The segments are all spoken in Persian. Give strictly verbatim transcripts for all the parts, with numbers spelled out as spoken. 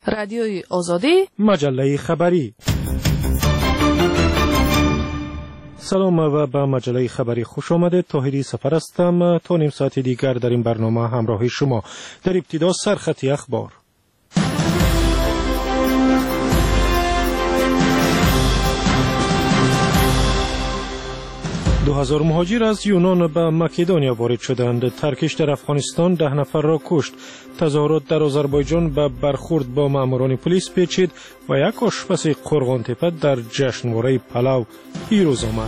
رادیوی آزادی، مجله خبری. سلام و به مجله خبری خوش آمده. طاهری سفر هستم. تا نیم ساعت دیگر در این برنامه همراه شما. در ابتدا سرخط اخبار. دو هزار مهاجر از یونان به مکدونیا وارد شدند. ترکش در افغانستان ده نفر را کشت. تظاهرات در آذربایجان به برخورد با ماموران پلیس پیچید و یک آشپز قرغان‌تپه در جشنواره پلو پیروز آمد.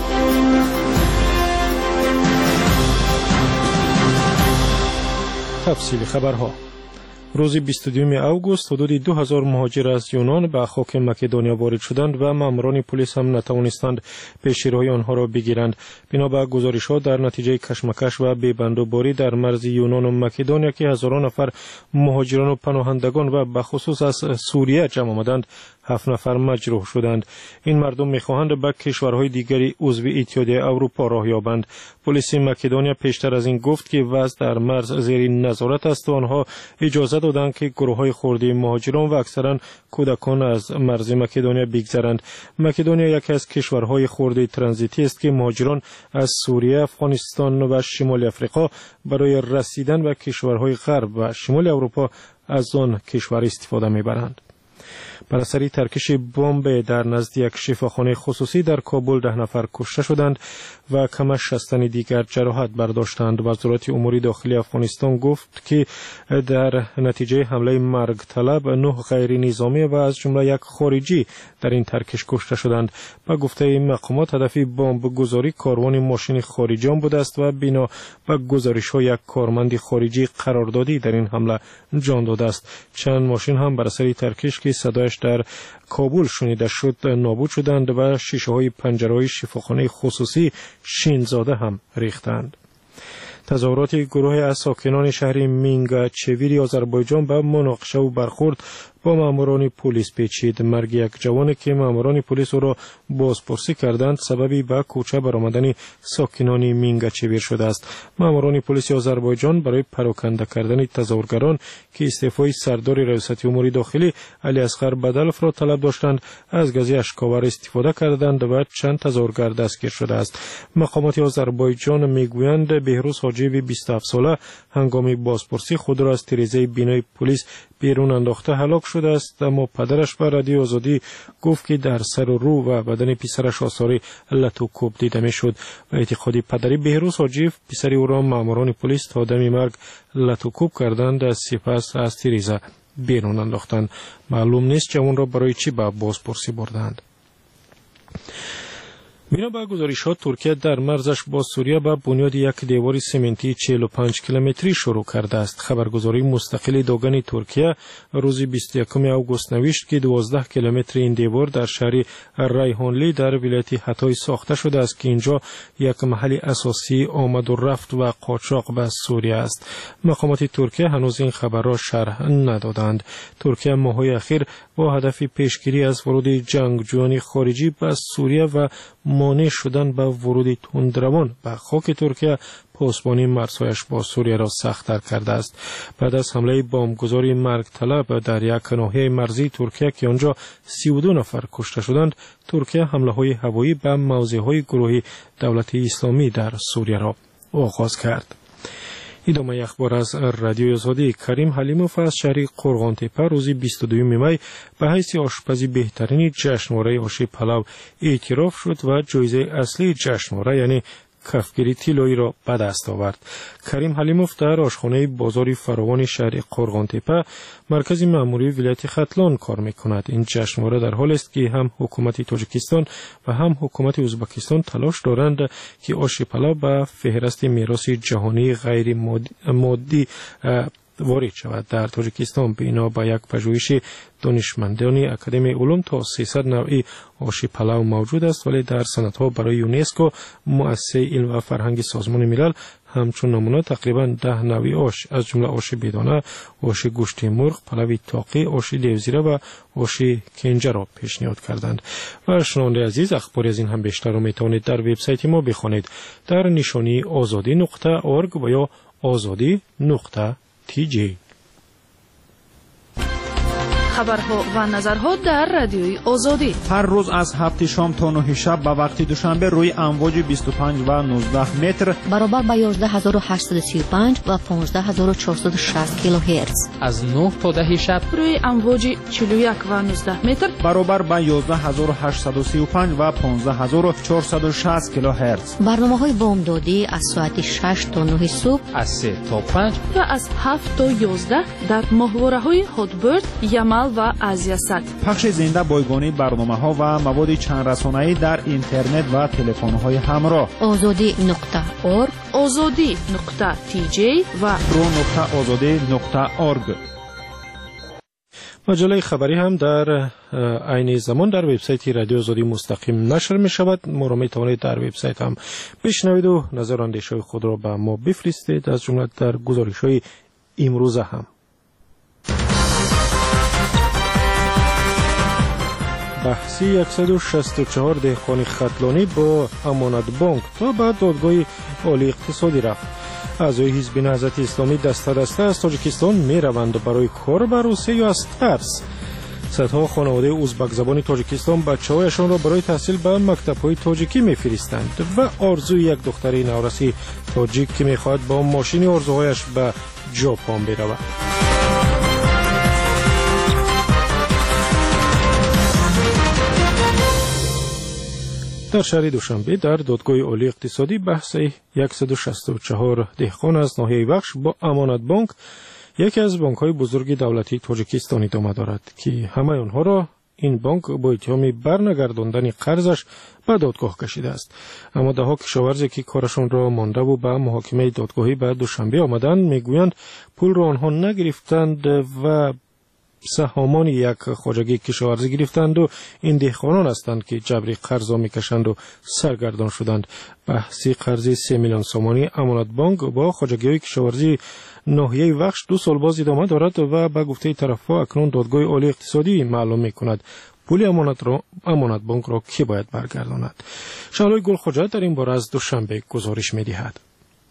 تفصیل خبرها. روز بیست و دوم اوگوست حدود دو هزار مهاجر از یونان به خاک مکدونیا وارد شدند و ماموران پلیس هم نتوانستند پیشروی آنها را بگیرند. بنا به گزارش‌ها در نتیجه کشمکش و ببندوباری در مرز یونان و مکدونیا که هزاران نفر مهاجران و پناهندگان و به خصوص از سوریه جمع آمدند، هفت نفر مجروح شدند. این مردم می‌خواهند به کشورهای دیگری عضو اتحادیه اروپا راه یابند. پلیس مکدونیا پیشتر از این گفت که وضع در مرز زیر نظارت است و آنها اجازه دادند که گروه‌های خردی مهاجران و اکثرا کودکان از مرز مکدونیا بگذرند. مکدونیا یکی از کشورهای خردی ترانزیتی است که مهاجران از سوریه، افغانستان و شمال افریقا برای رسیدن به کشورهای غرب و شمال اروپا از آن کشور استفاده می‌برند. بر اثر ترکش بمب در نزد یک شفاخانه خصوصی در کابل ده نفر کشته شدند و کم از شصت دیگر جراحت برداشتند. وزارت امور داخلی افغانستان گفت که در نتیجه حمله مرگ طلب نه غیر نظامی و از جمله یک خارجی در این ترکش کشته شدند. با گفته مقامات هدف بمب گذاری کاروان ماشین خارجیان بوده است و بنا به گزارش‌ها یک کارمند خارجی قراردادی در این حمله جان داده است. چند ماشین هم بر اثر ترکش که صدایش در کابل شنیده شد نابود شدند و شیشه‌های پنجره‌های شفاخانه خصوصی شینزاده هم ریختند. تظاهرات گروه از ساکنان شهر مینگاچویری آذربایجان به مناقشه و برخورد با ماموران پلیس پیچید. مرگ یک جوان که ماموران پلیس او را بازپرسی کردند سببی به کوچه برآمدن ساکنان مینگاچویر شده است. ماموران پلیس آذربایجان برای پراکنده کردن تظاهرگران که استعفای سردار ریاست امور داخلی علی اصغر بدلف را طلب داشتند از گاز اشکاور استفاده کردند و چند تظاهرگر دستگیر شده است. مقامات آذربایجان میگویند بهروز حاجی بیست و هفت ساله هنگام بازپرسی خود را از تریزه بینای پلیس بیرون انداخته هلاک شده است، اما پدرش به رادیو آزادی گفت که در سر و رو و بدن پسرش آثار لط و کوب دیده میشد. و اعتقادی پدری بهروز حاجی پسر او را ماموران پلیس تا دم مرگ لط و کوب کردند و سپس از تریزه بیرون انداختند. معلوم نیست جوان را برای چی به بازپرسی بردند. بنا به گزارش‌ها ترکیه در مرزش با سوریه به بنیاد یک دیوار سمنتی چهل و پنج کیلومتری شروع کرده است. خبرگزاری مستقل داگان ترکیه روز بیست و یکم اوگوست نوشت که دوازده کیلومتر این دیوار در شهر ریحانلی در ولایت حتای ساخته شده است که اینجا یک محل اساسی آمد و رفت و قاچاق به سوریه است. مقامات ترکیه هنوز این خبر را شرح ندادند. ترکیه ماه‌های اخیر با هدف پیشگیری از ورود جنگجویان خارجی به سوریه و مانع شدن به ورود تندروان به خاک ترکیه پاسبانی مرزهایش با سوریه را سخت‌تر کرده است. بعد از حمله بمبگذاری مرگ طلب در یک ناحیه مرزی ترکیه که آنجا سی و دو نفر کشته شدند، ترکیه حمله‌های هوایی به موضع‌های گروه دولت اسلامی در سوریه را آغاز کرد. ادامه اخبار از رادیو آزادی. کریم حلیموف از شهر قرغان‌تپه روز بیست و دوم می به حیث آشپزی بهترین جشنواره آش پلو اعتراف شد و جایزه اصلی جشنواره یعنی کفگیری طلایی را به دست آورد. کریم حلیموف در آشخانه بازار فراوان شهر قرغان‌تپه مرکز مأموری ولایت ختلان کار می‌کند. این جشنواره در حال است که هم حکومت تاجیکستان و هم حکومت ازبکستان تلاش دارند که آش پلو به فهرست میراث جهانی غیر مادی وارد شود. در تاجیکستان بنا به یک پژوهش دانشمندان اکادمی علوم تا سیصد نوع آش پلو موجود است، ولی در سندها برای یونسکو مؤسسه علم و فرهنگ سازمان ملل همچون نمونه تقریبا ده نوع آش از جمله آش بدانه، آش گوشت مرغ، پلو تاقی، آش دیوزیره و آش کنجه را پیشنهاد کردند. و شنونده عزیز، اخباری از این هم بیشتر را میتوانید در وبسایت ما بخوانید در نشانی آزادی نقطه اورگ و یا آزادی نقطه تی جی. خبرها و نظرها در رادیوی آزادی. هر روز از هفت شام تا نه شب به وقت دوشنبه روی امواج بیست و پنج و نوزده متر برابر با یازده هزار و هشتصد و سی و پنج و پانزده هزار و چهارصد و شصت کیلوهرتز. از نه تا ده شب روی امواج چهل و یک و نوزده متر برابر با یازده هزار و هشتصد و سی و پنج و پانزده هزار و چهارصد و شصت کیلوهرتز. برنامه‌های بامدادی از ساعت شش تا نه صبح، از سه تا پنج و از هفت تا یازده در ماهواره‌های هاتبرد، یمل و آزیاست. پخش زنده بایگانی برنامه‌ها و مواد چند رسانه‌ای در اینترنت و تلفن‌های همراه. آزادی نقطه اورگ، آزادی نقطه تی جی و رو نقطه آزادی نقطه اورگ. مجله خبری هم در عین زمان در وبسایت رادیو آزادی مستقیم نشر می شود. ما را می توانید در وبسایت هم بشنوید و نظر و اندیشه خود را به ما بفرستید، از جمله در گزارش های امروز هم. بحثی صد و شصت و چهار دهقان ختلانی با امانت بانک تا به دادگاه عالی اقتصادی رفت. اعضای حزب نهضت اسلامی دسته دسته از تاجیکستان می روند برای کار به روسیه یا از ترس. صدها خانواده ازبک زبان تاجیکستان بچه‌هایشان را برای تحصیل به مکتب‌های تاجیکی می‌فرستند و آرزوی یک دختر نورسی تاجیک که می‌خواهد با ماشین آرزوهایش به ژاپن برود. در شهر دوشنبه در دادگاه عالی اقتصادی بحث صد و شصت و چهار دهقان از ناحیه بخش با امانت بانک، یکی از بانک‌های بزرگ دولتی تاجیکستان ادامه دارد که همه آنها را این بانک با اتهام برنگرداندن قرضش به دادگاه کشیده است. اما دهها کشاورزی که کارشان را مانده و به محاکمه دادگاهی به دوشنبه آمدند میگویند پول را آنها نگرفتند و سهامان یک خواجگی کشاورزی گرفتند و این دهقانان هستند که جبری قرض میکشند و سرگردان شدند. بحثی قرض سه میلیون سومانی امانت بانک با خواجگی کشاورزی ناحیه وخش دو سال باز ادامه دارد و به گفته طرف‌ها اکنون دادگاه عالی اقتصادی معلوم میکند پول امانت را امانت بانک را کی باید برگرداند. شهلای گل خواجه در این باره از دوشنبه گزارش میدهد.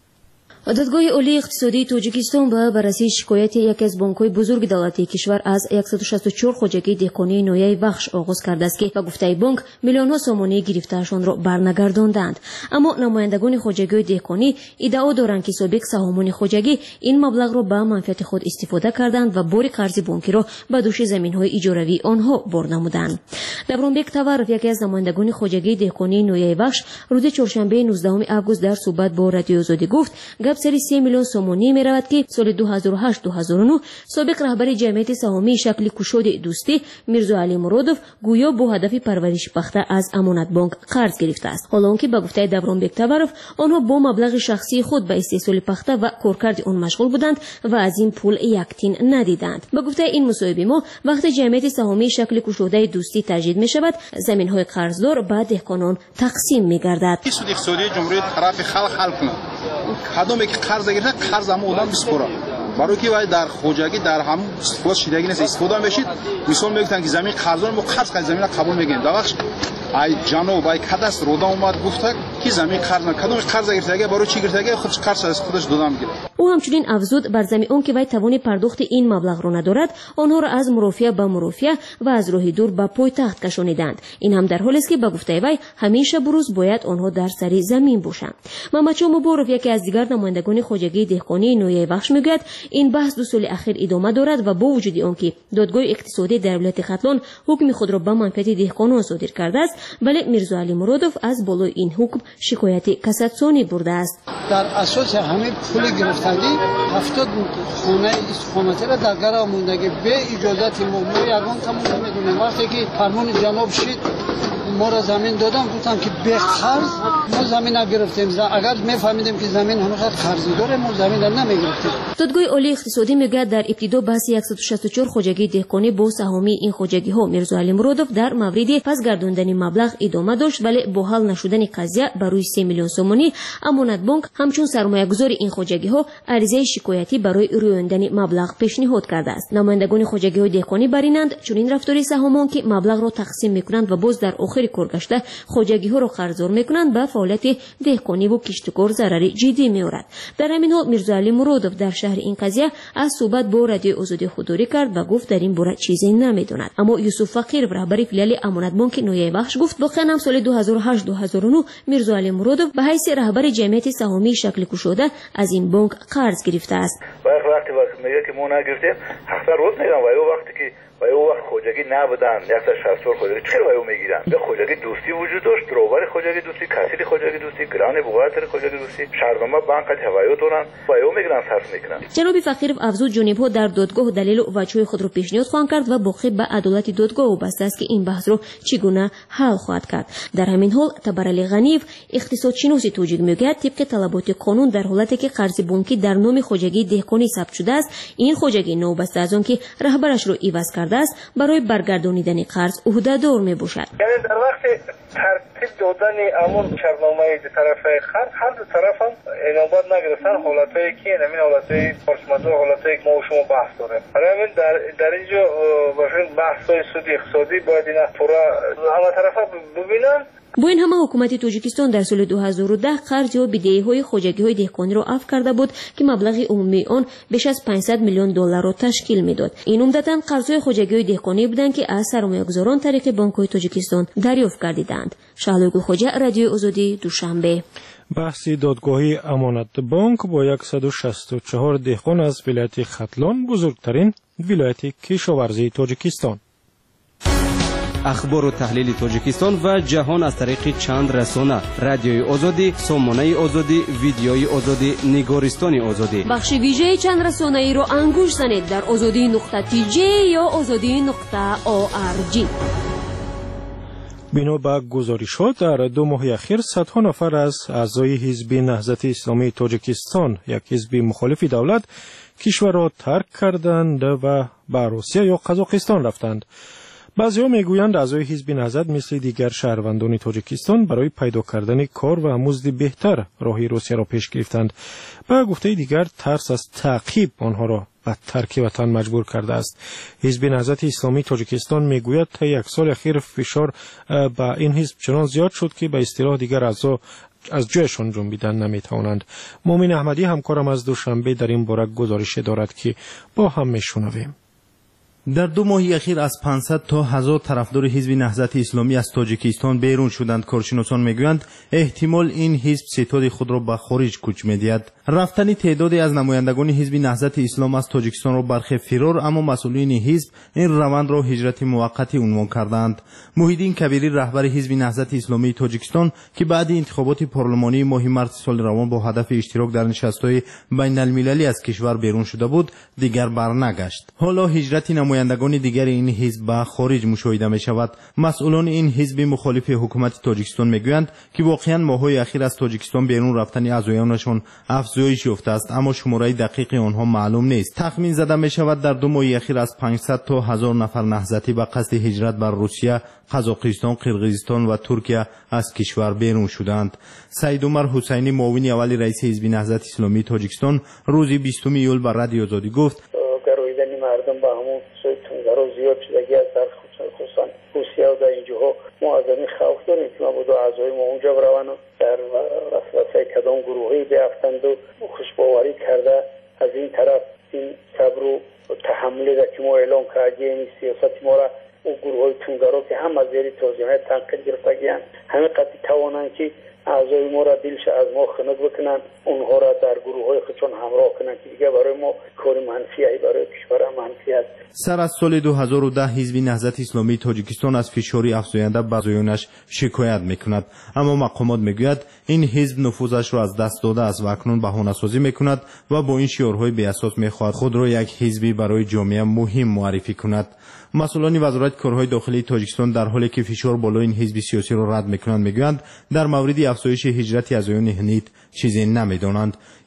دادگاه عالی اقتصادی تاجیکستان به بررسی شکایت یکی از بانک‌های بزرگ دولتی کشور از صد و شصت و چهار خواجگی دهقانی ناحیه بخش آغاز کرده است که به گفته بانک میلیون‌ها سومانی گرفته‌شان را برنگرداندند. اما نمایندگان خواجگی دهقانی ادعا دارند که سابق سهامان خواجگی این مبلغ را به منفعت خود استفاده کردند و بار قرض بانکی را به دوش زمین‌های اجاروی آنها بار نمودند. دبرانبک تورف یکی از نمایندگان خواجگی دهقانی ناحیه بخش روز چهارشنبه نوزدهم آگوست در صحبت با رادیو آزادی گفت گپ سری سه میلیون سومانی می رود که سال دو هزار و هشت دو هزار و نه سابق رهبر جمعیت سهامی شکل کشاد دوستی میرزا علی مرادوف گویا با هدف پرورش پخته از امانت بانک قرض گرفته است، حالا که به گفته دبرانبک تورف آنها با مبلغ شخصی خود به استحصال پخته و کارکرد آن مشغول بودند و از این پول یک تین ندیدند. به گفته این مصاحبه ما وقتی جمعیت سهامی شکل کشاده دوستی تجدید می شود زمین های قرضدار به دهقانان تقسیم می گردد. اقتصادی جمهوری طرف خلق حل کنند. کدومی که قرض گرفته قرض هم آدم بسپره برای که وای در خوجگی در هم استفاده شدگی نیست استفاده بشید. مثال میگن که زمین قرضدار ما قرض کنیم زمین قبول میگیم داغش ای جناب ای کادستر رودا اومد گفت که زمین قرض کدوم قرض گرفته برای چی گرفته خودش قرض از خودش دادم میگیره. او همچنین افزود بر زمین اون که وای توان پرداخت این مبلغ را ندارد آنها را از مرافعه به مرافعه و از راه دور به پایتخت کشانیدند. این هم در حالی است که به گفته وی همیشه بروز باید آنها در سری زمین باشند. محمدشاه مبارک یکی از دیگر نمایندگان خواجگی دهقانی ناحیه بخش میگوید این بحث دو سال اخیر ادامه دارد و با وجود آنکه دادگاه اقتصادی در ولایت ختلان حکم خود را به منفعت دهقانان صادر کرده است ولی میرزا علی مرادوف از بالای این حکم شکایت کاساتسیونی برده است. در اساس همه پول گرفتگی هفتاد خانه استقامتی را در گرا موندگی به اجازت ما ما یگان تمام میدونیم. وقتی که فرمان جناب شید ما را زمین دادن گفتن که به قرض ما زمین نگرفتیم. اگر میفهمیدیم که زمین هنوز قرضی داره ما زمین را نمیگرفتیم. دادگاه عالی اقتصادی میگه در ابتدا بحث صد و شصت و چهار خواجگی دهقانی با سهامی این خواجگی ها میرزا علی مرادوف در مورد پس گرداندن مبلغ ادامه داشت ولی با حل نشدن قضیه برای سه میلیون سومانی امانت بانک همچون سرمایه‌گذار این خواجگی ها عریضه شکایتی برای رویاندن مبلغ پیشنهاد کرده است. نمایندگان خواجگی های دهقانی برینند چون این رفتاری سهامان که مبلغ را تقسیم میکنند و باز در آخر اواخر کارگشته خوجگی ها را قرضدار میکنند به فعالیت دهقانی و کشتکار ضرری جدی میآورد. در همین حال میرزا علی مرادوف در شهر این قضیه از صحبت با رادیو آزادی خودداری کرد و گفت در این باره چیزی نمیداند. اما یوسف فقیر رهبر فیلیال امانت بانک نویای بخش گفت واقعا هم سال دو هزار و هشت دو هزار و نه میرزا علی مرادوف به حیث رهبر جمعیت سهامی شکل گشوده از این بانک قرض گرفته است. وقتی وقتی میگه که ما نگرفتیم حق روز میگم و اون وقتی که و اون وقت خوجگی نبودن یک تا شصت سال خوجگی چرا و اون میگیرن؟ به خوجگی دوستی وجود داشت، دروبر خوجگی دوستی، کسیل خوجگی دوستی، گران بوغاتر خوجگی دوستی، شهرنامه بانک هوایو دارن و اون میگیرن صرف میکنن. جناب فقیرов افزود جانب‌ها در دادگاه دلیل و وجه خود را پیشنهاد خواهند کرد و باقی به عدالت دادگاه وابسته است که این بحث را چگونه حل خواهد کرد. در همین حال تبرعلی غنیев اقتصادشناس توجیه میگوید طبق طلبات قانون در حالتی که قرض بانکی در نام خوجگی دهقانی ثبت شده است این خوجگی نوبسته از آن که رهبرش را عوض کرده است برای برگردانیدن قرض عهده‌دار میباشد. یعنی در وقت ترتیب دادن امور شرطنامه از طرف قرض هر دو طرف هم نوبت نگرفتن حالتایی که همین حالتای پارچمان‌ها حالتایی که ما و شما بحث داریم. همین در در اینجا واقعا بحث‌های سودی اقتصادی باید اینا پورا همه طرفا ببینن. با این همه حکومت تاجیکستان در سال دو هزار و ده قرض یا بدهی‌های خوجگی‌های دهقانی را عفو کرده بود که مبلغ عمومی آن بیش از پانصد میلیون دلار را تشکیل میداد. این عمدتاً قرض‌های خوجگی‌های دهقانی بودند که از سرمایه‌گذاران طریق بانک‌های تاجیکستان دریافت گردیدند. شهلا گلخوجه، رادیو آزادی، دوشنبه. بحث دادگاهی امانت بانک با صد و شصت و چهار دهقان از ولایت ختلان، بزرگترین ولایت کشاورزی تاجیکستان. اخبار و تحلیل تاجیکستان و جهان از طریق چند رسانه: رادیوی آزادی، سامانه آزادی، ویدیوی آزادی، نگارستان آزادی. بخش ویژه چند رسانه ای را انگوش زنید در آزادی نقطه تی جی یا آزادی نقطه او آر جی. بنا به گزارشات در دو ماه اخیر صدها نفر از اعضای حزب نهضت اسلامی تاجیکستان، یک حزب مخالف دولت، کشور را ترک کردند و به روسیه یا قزاقستان رفتند. بعضی‌ها میگویند اعضای حزب نهضت مثل دیگر شهروندان تاجیکستان برای پیدا کردن کار و مزد بهتر راه روسیه را پیش گرفتند. به گفته دیگر ترس از تعقیب آنها را به ترک وطن مجبور کرده است. حزب نهضت اسلامی تاجیکستان میگوید تا یک سال اخیر فشار به این حزب چنان زیاد شد که به اصطلاح دیگر اعضا از جایشان جنبیدن نمیتوانند. مومن احمدی همکارم از دوشنبه در این باره گزارش دارد که با هم میشنویم. در دو ماه اخیر از پانصد تا هزار طرفدار حزب نهضت اسلامی از تاجیکستان بیرون شدند. کارشناسان میگویند احتمال این حزب ستاد خود را به خارج کوچ میدهد. رفتن تعدادی از نمایندگان حزب نهضت اسلام از تاجیکستان را برخی فرار، اما مسئولین حزب این روند را هجرت موقتی عنوان کردند. محیدین کبیری رهبر حزب نهضت اسلامی تاجیکستان که بعد انتخابات پارلمانی ماه مارس سال روان با هدف اشتراک در نشست‌های بین المللی از کشور بیرون شده بود، دیگر برنگشت. حالا هجرت نمایندگان دیگر این حزب به خارج مشاهده می شود. مسئولان این حزب مخالف حکومت تاجیکستان میگویند که واقعا ماه‌های اخیر از تاجیکستان بیرون رفتن اعضایانشان افزایش یافته است، اما شماره دقیق آنها معلوم نیست. تخمین زده می شود در دو ماه اخیر از پانصد تا هزار نفر نهضتی به قصد هجرت بر روسیه، قزاقستان، قرقیزستان و ترکیه از کشور بیرون شدند. سید عمر حسینی، معاون اول رئیس حزب نهضت اسلامی تاجیکستان، روز بیستم ایول بر رادیو آزادی گفت مردم با همون سوی تونگرا زیاد شدگی از در خصوصا روسیه و در اینجاها ما از این خوف داریم که ما بودو اعضای ما اونجا بروان و در وسوسه کدام گروهی بیافتند و خوشباوری کرده از این طرف این صبر و تحملی را که ما اعلام کردیم این سیاست ما را او گروه های تونگرا که هم از زیر توضیحات تنقید گرفتگیان همه قطعی توانند که اعضای ما را دلش از ما خنک بکنن، اونها را در گروه های خودشون همراه کنن که دیگه برای ما کار منفی ای برای کشور منفی است. سر از سال دو هزار و ده حزب نهضت اسلامی تاجیکستان از فشاری افزاینده به اعضایانش شکایت میکند، اما مقامات میگوید این حزب نفوذش را از دست داده است و اکنون بهانه‌سازی میکند و با این شعارهای بی اساس میخواهد خود را یک حزبی برای جامعه مهم معرفی کند. مسئولان وزارت کارهای داخلی تاجیکستان در حالی که فشار بالا این حزب سیاسی را رد میکنند میگویند در مورد افزایش هجرت اعضایان هنیت چیزی نمیدانند.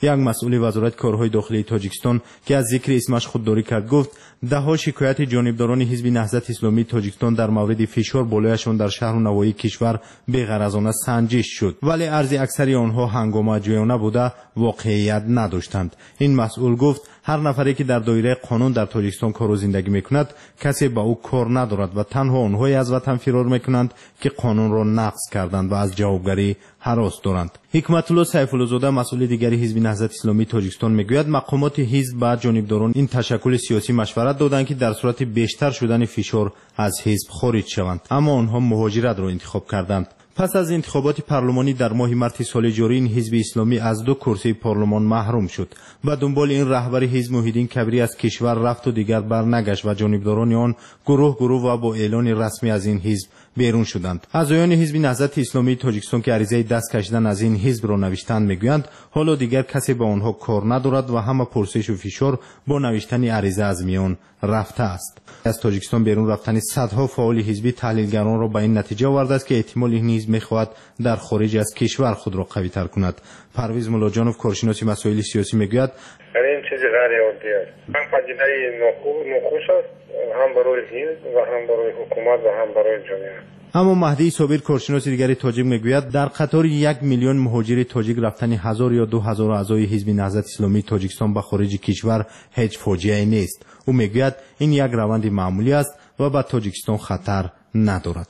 یک مسئول وزارت کارهای داخلی تاجیکستان که از ذکر اسمش خودداری کرد گفت دهها شکایت جانبداران حزب نهضت اسلامی تاجیکستان در مورد فشار بالایشان در شهر و نواحی کشور بی‌غرضانه سنجش شد، ولی عرض اکثر آنها هنگام جویانه بوده واقعیت نداشتند. این مسئول گفت هر نفری که در دایره قانون در تاجیکستان کار و زندگی میکند کسی با او کار ندارد و تنها آنهایی از وطن فرار میکنند که قانون را نقض کردند و از جوابگری هراس دارند. حکمت الله سیف الله زاده مسئول دیگری حزب نهضت اسلامی تاجیکستان میگوید مقامات حزب با جانبداران این تشکل سیاسی مشورت دادند که در صورت بیشتر شدن فشار از حزب خارج شوند، اما آنها مهاجرت را انتخاب کردند. پس از انتخابات پارلمانی در ماه مارس سال جاری این حزب اسلامی از دو کرسی پارلمان محروم شد و دنبال این رهبر حزب محیدین کبری از کشور رفت و دیگر برنگشت و جانبداران آن گروه گروه و با اعلان رسمی از این حزب بیرون شدند. اعضایان حزب نهضت اسلامی تاجیکستان که عریضه دست کشیدن از این حزب را نوشتند میگویند حالا دیگر کسی با آنها کار ندارد و همه پرسش و فشار با نوشتن عریضه از میان رفته است. از تاجیکستان بیرون رفتن صدها فعال حزبی تحلیلگران را به این نتیجه آورده است که احتمال این حزب میخواهد در خارج از کشور خود را قوی تر کند. پرویز ملاجانوف کارشناس مسائل سیاسی میگوید این چیزی غیر عادی است. هم پدیده ناخوش است هم برای حزب و هم برای حکومت و هم برای جامعه. اما مهدی صابر کارشناس دیگری تاجیک میگوید در قطار یک میلیون مهاجر تاجیک رفتن هزار یا دو هزار اعضای حزب نهضت اسلامی تاجیکستان به خارج کشور هیچ فاجعه‌ای نیست. او میگوید این یک روند معمولی است و به تاجیکستان خطر ندارد.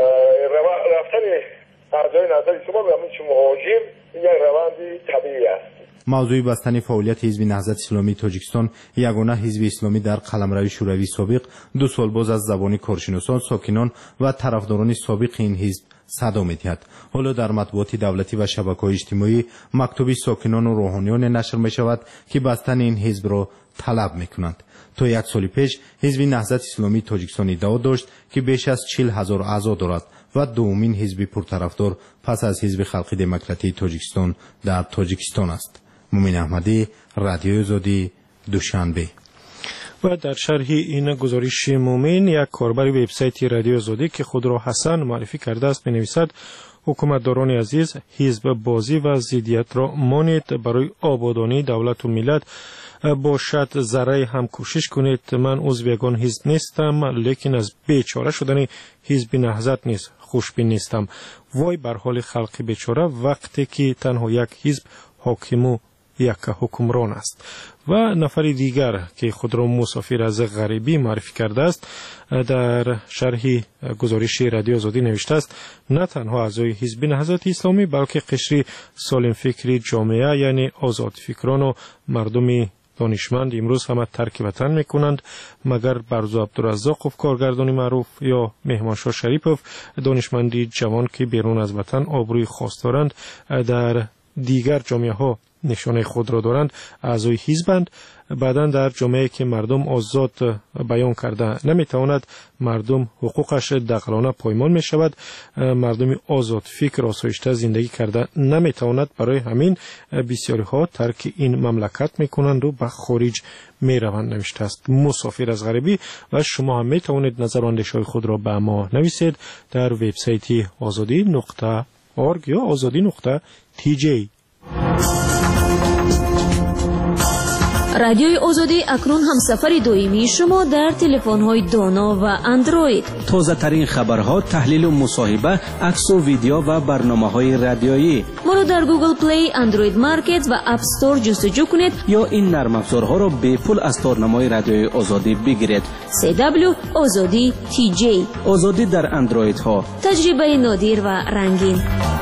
رفتن اعضای نهضت اسلامی به مهاجر یک روند طبیعی است. موضوع بستن فعالیت حزب نهضت اسلامی تاجیکستان یگانه حزب اسلامی در قلمرو شوروی سابق دو سال باز از زبان کارشناسان، ساکنان و طرفداران سابق این حزب صدا می‌دهد. حالا در مطبوعات دولتی و شبکه‌های اجتماعی مکتوب ساکنان و روحانیان نشر می‌شود که بستن این حزب را طلب می‌کنند. تا یک سال پیش حزب نهضت اسلامی تاجیکستان ادعا داشت که بیش از چهل هزار اعضا دارد و دومین حزب پرطرفدار پس از حزب خلق دموکراتی تاجیکستان در تاجیکستان است. مومن احمدی، رادیو آزادی، دوشنبه. و در شرح این گزارش مومن یک کاربر وبسایت رادیو آزادی که خود را حسن معرفی کرده است می‌نویسد حکومتداران عزیز، حزب بازی و ضدیت را مانید، برای آبادانی دولت و ملت باشد ذره هم کوشش کنید. من عضو یگان حزب نیستم، لیکن از بیچاره شدن حزب نهضت نیز خوشبین نیستم. وای بر حال خلق بیچاره وقتی که تنها یک حزب حاکم و یک حکمران است. و نفر دیگر که خود را مسافر از غریبی معرفی کرده است در شرح گزارش رادیو آزادی نوشته است نه تنها اعضای حزب نهضت اسلامی بلکه قشری سالم فکری جامعه یعنی آزاد فکران و مردم دانشمند امروز همه ترک وطن میکنند مگر برزو عبدالرزاقوف کارگردانی معروف یا مهمانشاه شریپوف دانشمندی جوان که بیرون از وطن آبروی خاص دارند در دیگر جامعه ها نشانه خود را دارند اعضای حزبند. بعداً در جامعه که مردم آزاد بیان کرده نمیتواند مردم حقوقش دغلانه پایمال می شود، مردم آزاد فکر آسایشته زندگی کرده نمیتواند، برای همین بسیاری ها ترک این مملکت میکنند و به خارج می روند نوشته است. مسافر از غریبی و شما هم می توانید نظر و اندیشه‌های خود را به ما نویسید در وبسایت آزادی نقطه اورگ یا آزادی نقطه تی جی. رادیوی آزادی اکنون همسفر دائمی شما در تلفن‌های دانا و اندروید. تازه ترین خبرها، تحلیل و مصاحبه، عکس و ویدیو و برنامه‌های رادیویی. ما را در گوگل پلی، اندروید مارکت و اپ استور جستجو کنید یا این نرم افزارها را به پول از تارنمای رادیوی آزادی بگیرید. سی دبلیو آزادی تی جی. آزادی در اندروید ها. تجربه نادر و رنگین.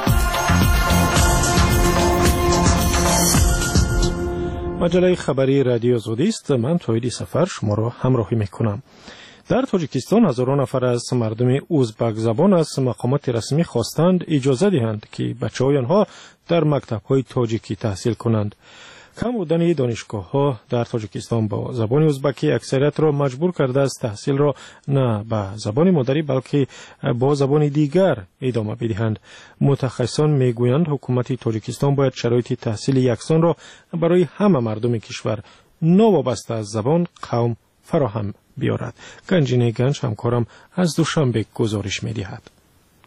مجله خبری رادیو آزادی است. من توحید سفر شما را همراهی میکنم. در تاجیکستان هزاران نفر از مردم ازبک زبان از مقامات رسمی خواستند اجازه دهند که بچه‌های آنها در مکتب‌های تاجیکی تحصیل کنند. کم بودن دانشگاه ها در تاجیکستان با زبان ازبکی اکثریت را مجبور کرده است تحصیل را نه به زبان مادری بلکه با زبان دیگر ادامه بدهند. متخصصان میگویند حکومت تاجیکستان باید شرایط تحصیل یکسان را برای همه مردم کشور نوابسته از زبان قوم فراهم بیارد. گنجینه گنج همکارم از دوشنبه گزارش میدهد.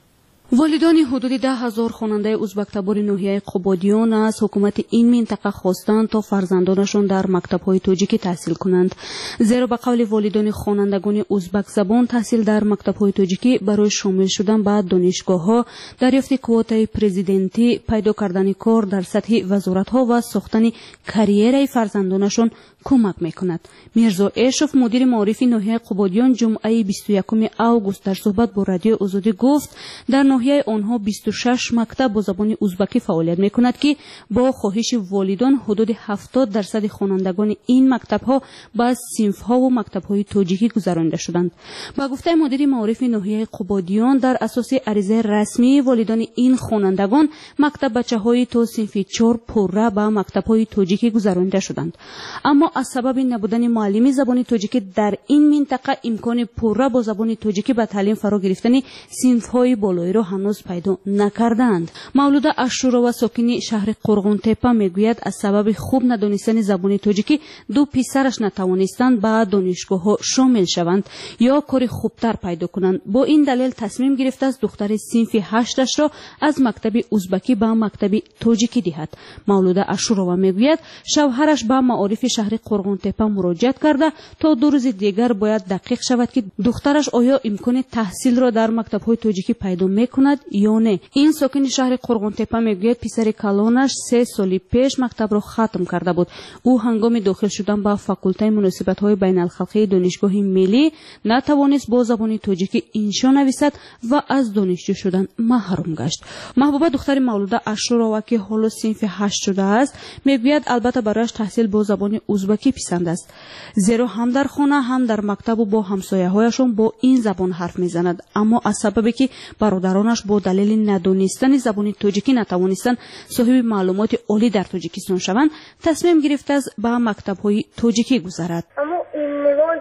والدان حدود ده هزار خواننده ازبک تبار ناحیه قبادیان از حکومت این منطقه خواستند تا فرزندانشان در مکتب‌های تاجیکی تحصیل کنند. زیرا به قول والدان خوانندگان ازبک زبان تحصیل در مکتب‌های تاجیکی برای شامل شدن به دانشگاه‌ها، دریافت کوتای پرزیدنتی، پیدا کردن کار در سطح وزارت‌ها و ساختن کریره فرزندانشان کمک می‌کند. میرزا اشرف مدیر معارف ناحیه قبادیان جمعه بیست و یکم آگوست در صحبت با رادیو آزادی گفت در ناحیه آنها بیست و شش مکتب با زبان ازبکی فعالیت می‌کند که با خواهش والدان حدود هفتاد درصد خوانندگان این مکتب‌ها به صنف‌ها و مکتب‌های تاجیکی گذرانده شدند. با گفته مدیر معارف ناحیه قبادیان در اساس عریضه رسمی والدان این خوانندگان مکتب بچه‌های تا صنف چهار پره به مکتب‌های تاجیکی گذرانده شدند. اما از سبب نبودن معلم زبان تاجیکی در این منطقه امکان پره با زبان تاجیکی به تعلیم فرا گرفتن صنف‌های بالایی را هنوز پیدا نکردند. مولوده اشورا و ساکن شهر قرغون تپه میگوید از سبب خوب ندانستن زبان تاجیکی دو پسرش نتوانستند به دانشگاه‌ها شامل شوند یا کار خوبتر پیدا کنند. با این دلیل تصمیم گرفته است دختر صنف هشتش را از مکتب ازبکی به مکتب تاجیکی دهد. مولوده اشورا میگوید شوهرش به معارف شهر قرغون تپه مراجعت کرده تا دو روز دیگر باید دقیق شود که دخترش آیا امکان تحصیل را در مکتب‌های تاجیکی پیدا میکند یا نه. این ساکن شهر قرغون تپه میگوید پسر کلانش سه سال پیش مکتب را ختم کرده بود. او هنگام داخل شدن به فاکولته مناسبت‌های بین الخلقی دانشگاه ملی نتوانست با زبان تاجیکی انشا نویسد و از دانشجو شدن محروم گشت. محبوبه دختر مولوده اشورا که حالا صنف هشت شده است میگوید البته برایش تحصیل با زبان ازبکی پسند است، زیرا هم در خانه هم در مکتب و با همسایه‌هایشان با این زبان حرف میزند. اما از سببی که برادرانش با دلیل ندانستن زبان تاجیکی نتوانستند صاحب معلومات عالی در تاجیکستان شوند، تصمیم گرفته است به مکتب‌های تاجیکی گذرد. اما امروز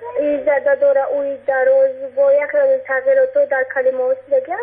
زده داره اوی دراز با یک تغییرات در کلمات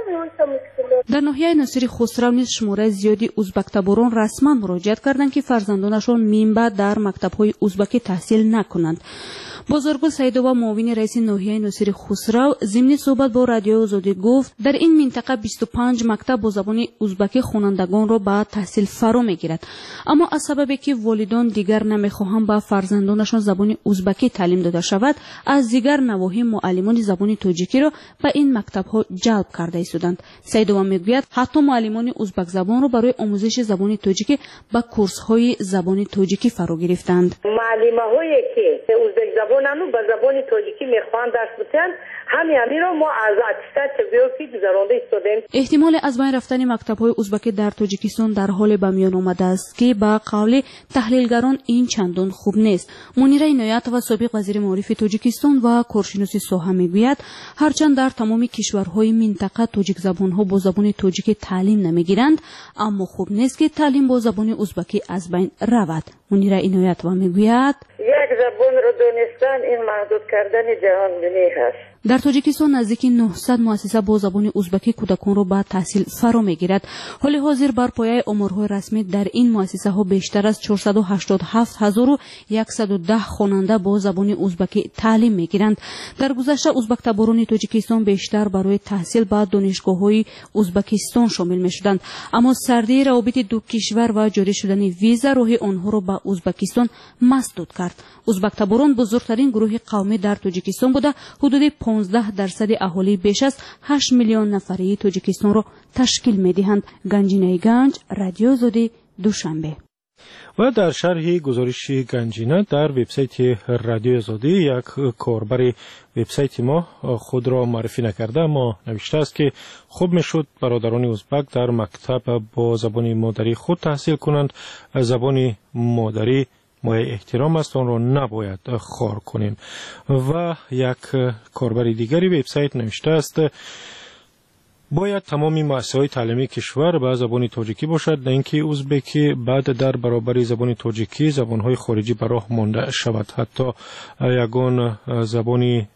دیگر در ناحیه ناصر خسرو نیز شماره زیادی ازبک تباران رسما مراجعت کردند که فرزندانشان منبع در مکتب‌های ازبکی تحصیل نکنند. بزرگل سیدوبا معاون رئیس ناحیه ناصر خسرو ضمن صحبت با رادیو آزادی گفت در این منطقه بیست و پنج مکتب با زبان ازبکی خوانندگان را به تحصیل فرا میگیرد. اما از سببی که والدان دیگر نمیخواهند به فرزندانشان زبان ازبکی تعلیم داده شود، از دیگر نواحی معلمان زبان تاجیکی را به این مکتب‌ها جلب کرده ایستادند. سیدوبا میگوید حتی معلمان ازبک زبان را برای آموزش زبان تاجیکی به کورس‌های زبان تاجیکی فرا گرفتند. معلم‌هایی که ازبک زبانانو به زبان تاجیکی میخوان درس بدن، همین همین رو ما از اتستاد تبلیغاتی گذرانده ایستادیم. احتمال از بین رفتن مکتب‌های ازبکی در تاجیکستان در حال به میان آمده است که با قول تحلیلگران این چندان خوب نیست. منیره عنایت و سابق وزیر معارف تاجیکستان و کارشناس ساحه میگوید هرچند در تمام کشورهای منطقه تاجیک زبان‌ها با زبان تاجیکی تعلیم نمیگیرند، اما خوب نیست که تعلیم با زبان ازبکی از بین رود. منیره عنایت و میگوید یک زبان را دانستن این محدود کردن جهان بینی است. در تاجیکستان نزدیک نهصد مؤسسه با زبان ازبکی کودکان را به تحصیل فرا میگیرد. حال حاضر بر پایه آمارهای رسمی در این مؤسسه ها بیشتر از چهارصد و هشتاد و هفت هزار و صد و ده خواننده با زبان ازبکی تعلیم میگیرند. در گذشته ازبک تباران تاجیکستان بیشتر برای تحصیل به دانشگاه‌های ازبکستان شامل میشدند، اما سردی روابط دو کشور و جاری شدن ویزا راه آنها را به ازبکستان مسدود کرد. ازبک تباران بزرگترین گروه قومی در تاجیکستان بوده، حدود پانزده درصد اهالی بیش از هشت میلیون نفری تاجیکستان را تشکیل می‌دهند. گنجینه گنج، رادیو آزادی، دوشنبه. و در شرح گزارش گنجینه در وبسایت رادیو آزادی یک کاربر وبسایت ما خود را معرفی نکرده اما نوشته است که خوب میشد برادران ازبک در مکتب با زبان مادری خود تحصیل کنند. زبان مادری مایه احترام است، آن را نباید خوار کنیم. و یک کاربر دیگری وبسایت نوشته است باید تمامی مؤسسه‌های تعلیمی کشور به زبان تاجیکی باشد، نه اینکه ازبکی بعد در برابر زبان تاجیکی زبان‌های خارجی به راه مانده شود. حتی یگان زبانی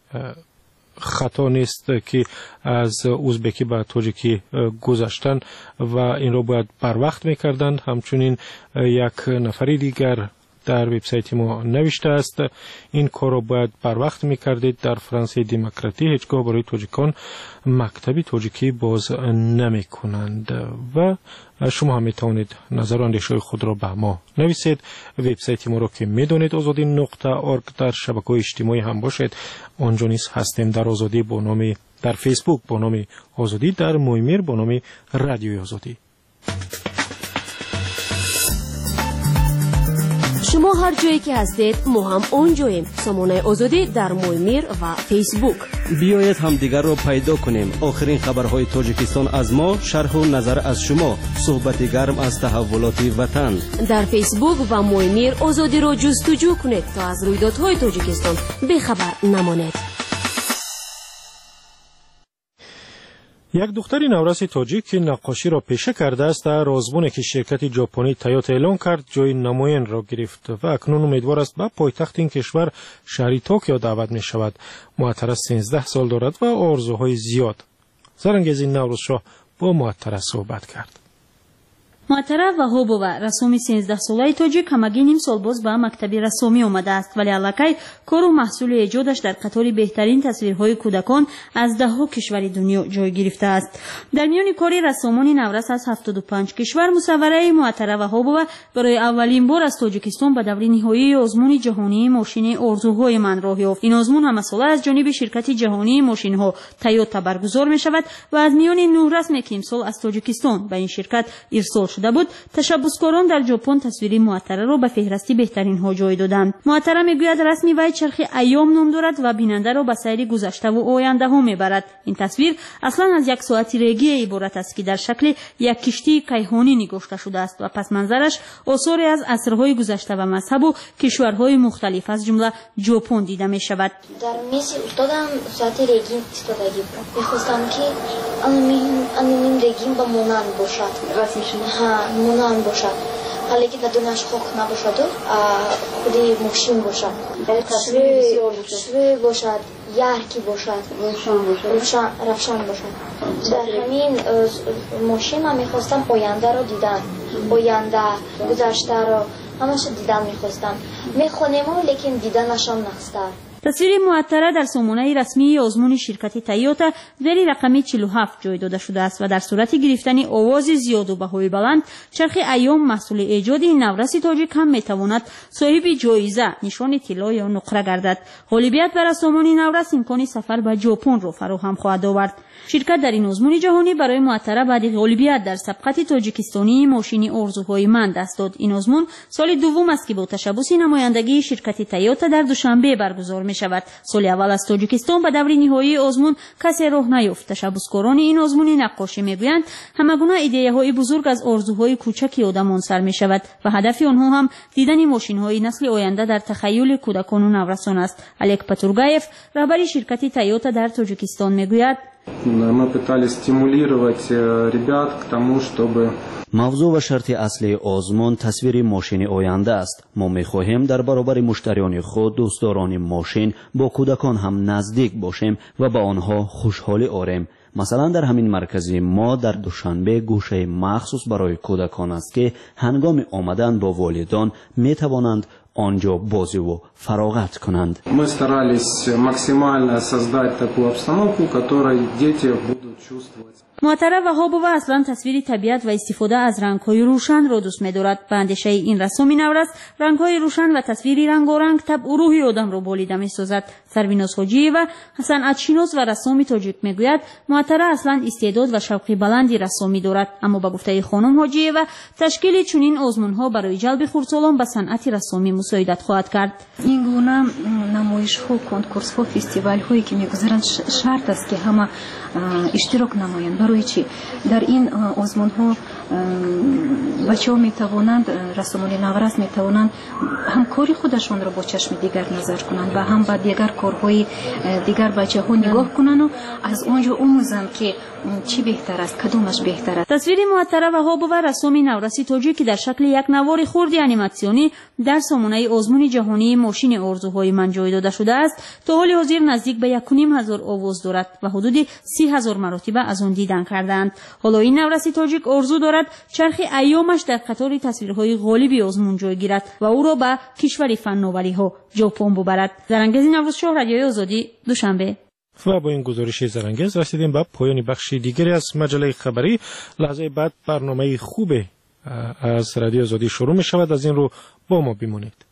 خطا نیست که از ازبکی به تاجیکی گذشتن و این را باید بر وقت می‌کردند. همچنین یک نفری دیگر در وبسایت ما نوشته است این کار را باید بر وقت میکردید. در فرانسه دموکراتی هیچگاه برای تاجیکان مکتبی تاجیکی باز نمی کنند. و شما هم میتوانید نظر و اندیشه خود را به ما نویسید. وبسایت ما را که میدونید آزادی نقطه ارگ در شبکه‌های اجتماعی هم باشید. آنجا نیز هستیم در آزادی با نام در فیسبوک با نام آزادی، در مویمیر با نام رادیوی آزادی. شما هر جایی که هستید ما هم اونجاییم. سامانه آزادی در مویمیر و فیسبوک. بیایید هم دیگر را پیدا کنیم. آخرین خبرهای تاجیکستان از ما، شرح و نظر از شما، صحبت گرم از تحولات وطن. در فیسبوک و مویمیر آزادی را جستجو کنید تا از رویدادهای تاجیکستان بخبر نمانید. یک دختر نورس تاجیک که نقاشی را پیشه کرده است در آزمونی که شرکت ژاپنی تایوتا اعلان کرد جای نماین را گرفت و اکنون امیدوار است به پایتخت این کشور شهری توکیو دعوت می شود. معطره سیزده سال دارد و آرزوهای زیاد. زرنگیز نوروز شاه با معطره صحبت کرد. معطره وهابова расоми сенздаҳ солаи тоҷик ҳамагӣ ним сол боз ба мактаби расомӣ омадааст, вале аллакай кору маҳсули эҷодаш дар қатори беҳтарин тасвирҳои кӯдакон аз даҳҳо кишвари дунё ҷой гирифтааст. дар миёни кори рассомони наврас аз ҳафтоду панҷ кишвар мусаввараи муаттара ваҳобова барои аввалин бор аз тоҷикистон ба даври ниҳоии озмуни ҷаҳонии мошини орзуҳои ман роҳ ёфт. ин озмун ҳамасола аз ҷониби ширкати ҷаҳонии мошинҳо Toyota баргузор мешавад ва аз миёни нӯҳ расме ки имсол аз тоҷикистон ба ин ширкат ирсол шуда буд, ташаббускорон дар ҷопон тасвири муаттараро ба феҳристи беҳтаринҳо ҷой доданд. муаттара мегӯяд расми вай чархи айём ном дорад ва бинандаро ба сайри гузаштаву ояндаҳо мебарад. ин тасвир аслан аз як соати регия иборат аст ки дар шакли як киштии кайҳонӣ нигошта шудааст ва пасманзараш осоре аз асрҳои гузашта ва мазҳабу кишварҳои мухталиф аз ҷумла ҷопон дида мешавад. дар меси устодам соати регим истодагӣ мехостам ки анин регим ба монанд бошад, монанд бошад, ҳале ки дадунаш хок набошаду худи мошин бошад, шве бошад, ярки бошад, равшан бошад. дар ҳамин мошин ман мехостам ояндаро дидан, оянда гузаштаро ҳамаша дидан мехостам. мехонему лекин диданашам нақстар. тасвири муаттара дар сомонаи расмии озмуни ширкати Toyota зери рақами чилу ҳафт ҷой дода шудааст ва дар сурати гирифтани овози зиёду баҳои баланд чархи айём маҳсули эҷоди навраси тоҷик ҳам метавонад соҳиби ҷоиза, нишони тилло ё нуқра гардад. ғолибият ба рассомони наврас имкони сафар ба ҷопонро фароҳам хоҳад овард. ширкат дар ин озмуни ҷаҳонӣ барои муаттара баъди ғолибият дар сабқати тоҷикистонии мошини орзуҳои ман даст дод. ин озмун соли дуввум аст ки бо ташаббуси намояндагии ширкати Toyota дар душанбе баргузор мешавад. соли аввал аз тоҷикистон ба даври ниҳоии озмун касе роҳ наёфт. ташаббускорони ин озмуни наққошӣ мегӯянд ҳамагуна идеяҳои бузург аз орзуҳои кӯчаки одамон сар мешавад ва ҳадафи онҳо ҳам дидани мошинҳои насли оянда дар тахайюли кӯдакону наврасон аст. Олег Патургаев, раҳбари ширкати Toyota дар Тоҷикистон мегӯяд: Мы пытались стимулировать ребят к тому, чтобы мавзӯъ ва шарти аслии озмун тасвири мошини оянда аст. мо мехоҳем дар баробари муштариёни худ, дӯстдорони мошин, бо кӯдакон ҳам наздик бошем ва ба онҳо хушҳолӣ орем. масалан дар ҳамин маркази мо дар душанбе гӯшаи махсус барои кӯдакон аст ки ҳангоми омадан бо волидон метавонанд онҷо бозиву фароғат кунанд. Мы старались максимально создать такую обстановку, в которой дети будут чувствовать. муаттара ваҳобова аслан тасвири табиат ва истифода аз рангҳои рӯшанро дӯст медорад. ба андешаи ин рассоми наврас рангҳои рӯшан ва тасвири рангоранг табъу рӯҳи одамро болида месозад. сарвиноз ҳоҷиева, санъатшинос ва рассоми тоҷик мегӯяд муаттара аслан истеъдод ва шавқи баланди рассомӣ дорад, аммо ба гуфтаи хонум ҳоҷиева ташкили чунин озмунҳо барои ҷалби хурдсолон ба санъати рассомӣ мусоидат хоҳад кард. ин гуна намоишҳо, конкурсҳо, фестивалҳое ки мегузаранд шарт аст ки ҳама иштирок намоянд. барои чӣ? дар ин озмунҳо бачаҳо метавонанд, рассомони наврас метавонанд ҳам кори худашонро бо чашми дигар назар кунанд ва ҳам ба дигар корҳои дигар бачаҳо нигоҳ кунанду аз он ҷо омӯзанд ки чӣ беҳтар аст, кадомаш беҳтар аст. тасвири муаттара ваҳобова рассоми навраси тоҷик ки дар шакли як навори хурди аниматсионӣ дар сомонаи озмуни ҷаҳонии мошини орзуҳои ман ҷой дода шудааст, то ҳоли ҳозир наздик ба якуним ҳазор овоз дорад ва ҳудуди си ҳазор маротиба аз он дидан кардаанд. ҳоло ин навраси тоҷик орзу дорад شود چرخ ایامش در قطار تصویرهای غالب آزمون جای گیرد و او را به کشور فناوری‌ها ژاپن ببرد. زرنگز نوروزشاه، رادیوی آزادی، دوشنبه. و با این گزارش زرنگز رسیدیم به پایان بخش دیگری از مجله خبری. لحظه بعد برنامه خوب از رادیو آزادی شروع می شود. از این رو با ما بمانید.